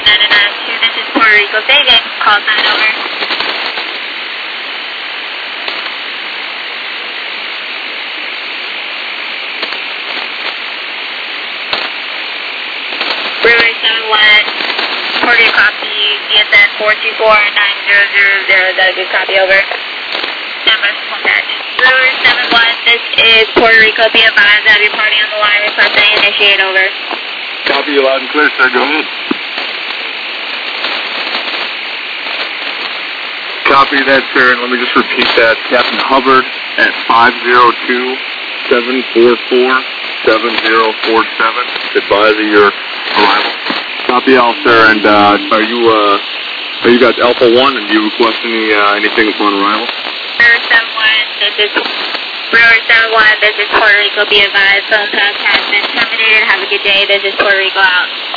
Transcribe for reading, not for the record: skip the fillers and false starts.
992, this is Puerto Rico Vegas, call sign over. Brewery 71, Puerto Rico copy, DSN 424-9000, is that a good copy, over? Number contact. Brewery 71, this is Puerto Rico, be advised, have your party on the line, requesting initiate, over. Copy you loud and clear, sir, go ahead. Copy that, sir, and let me just repeat that. Captain Hubbard at 502-744-7047. Advise of your arrival. Copy all, sir, and are you guys Alpha 1, and do you request anything upon arrival? Brewer 71, this is Puerto Rico, be advised, phone pass has been terminated, have a good day, this is Puerto Rico out.